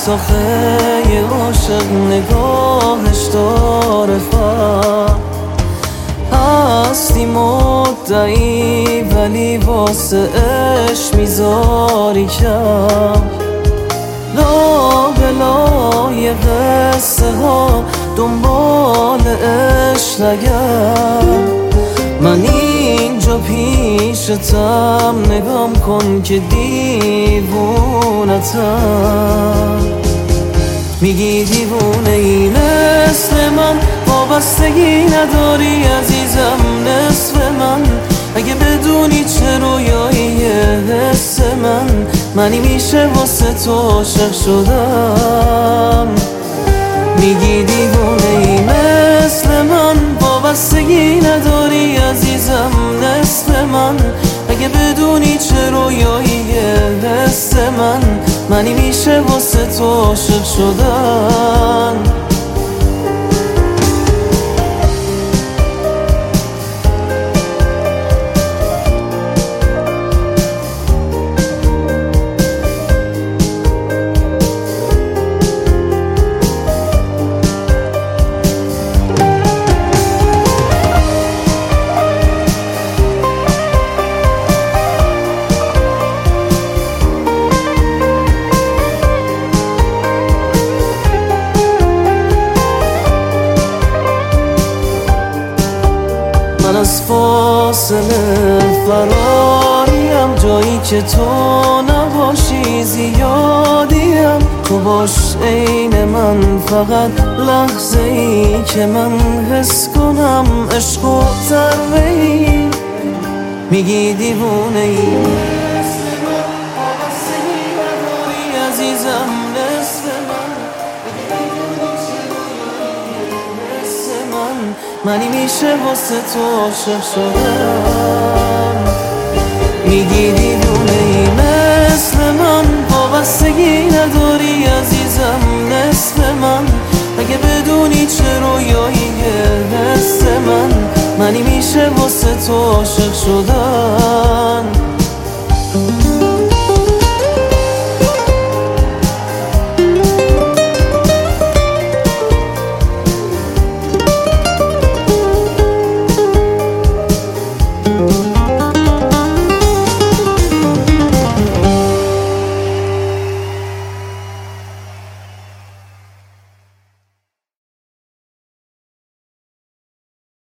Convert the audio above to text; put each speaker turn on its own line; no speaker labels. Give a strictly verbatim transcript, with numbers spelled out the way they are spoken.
آخه یه عاشق نگاهش داره فرق. هستی مدعی ولی واسه عشق میذاری کم. لا بلا یه قصه ها دنبال عشق نگم. من اینجا پیشتم نگام کن که دیوونتم. میگی دیوونه ای مثل من، وابستگی نداری عزیزم نصف من. اگه بدونی چه رویاییه حس من، منی میشه واسه تو عاشق شدم. میگی دیوونه ای مثل من، وابستگی نداری عزیزم نصف من. اگه بدونی چه رویاییه حس من، منی میشه واسه تو عاشق شدن. من از فاصله فراریم، جایی که تو نباشی زیادیم. تو باش عین من، فقط لحظه ای که من حس کنم عشق و ضربه ای. میگی دیوونه ای عزیزم نصف من. منی میشه واسه تو عاشق شدم. میگی دیوونه ای مثل من، وابستگی نداری عزیزم نصف من. اگه بدونی چه رویاییه حس من، منی میشه